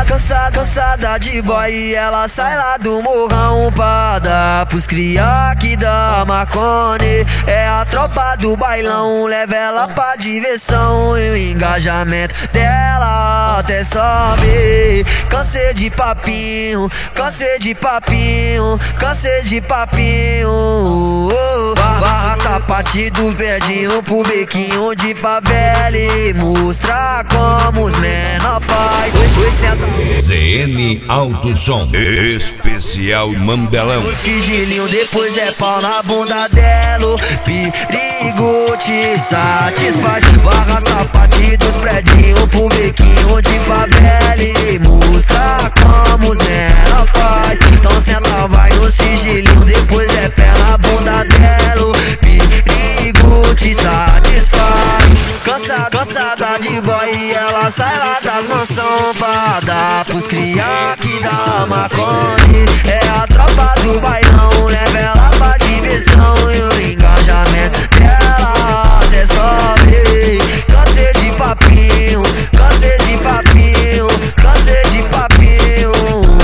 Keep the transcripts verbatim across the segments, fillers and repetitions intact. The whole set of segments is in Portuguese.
Cansada, cansada, cansada de boy, ela sai lá do morrão pra dar pros cria que dá Marconi. É a tropa do bailão, leva ela pra diversão e o engajamento dela até sobe. Cansei de papinho, cansei de papinho, cansei de papinho. Arrasta a parte do verdinho pro bequinho de favela e mostrar como os menor faz. Z N Alto Som Especial Mandelão. O sigilinho depois é pau na bunda dela. Perigo te satisfaz. Arrasta a parte dos predinhos pro bequinho de favela e mostrar como os menor faz. Então senta, vai no sigilinho, depois é pé na bunda dela. Perigo te satisfaz. Cansada, cansada de boy, ela sai lá das mansão pra dar pros cria que dá Marconi. É a tropa do bailão, leva ela pra diversão e o engajamento dela até sobe. Cansei de papinho, cansei de papinho, cansei de papinho.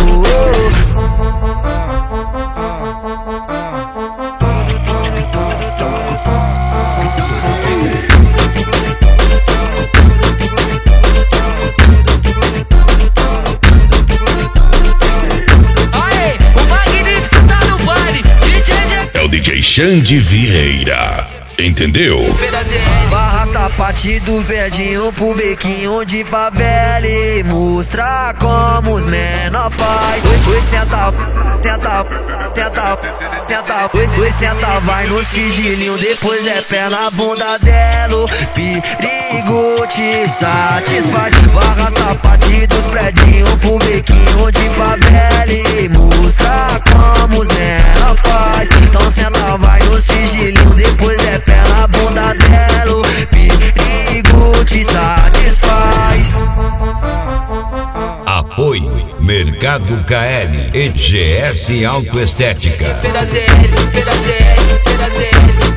D J Xande Vieira, entendeu? Arrasta a parte do verdinho pro bequinho de favela e mostrar como os menor faz. Oi, senta, senta, senta, senta. Oi, senta, vai no sigilinho, depois é pé na bunda dela. Perigo te satisfaz. Arrasta a parte dos predinhos pro bequinho de favela e mostrar como os menor faz. Então senta, vai no sigilinho, depois é pé na bunda dela. Perigo te satisfaz. Apoio Mercado K L e G S Autoestética. Peda Z L, peda Z L, peda Z L.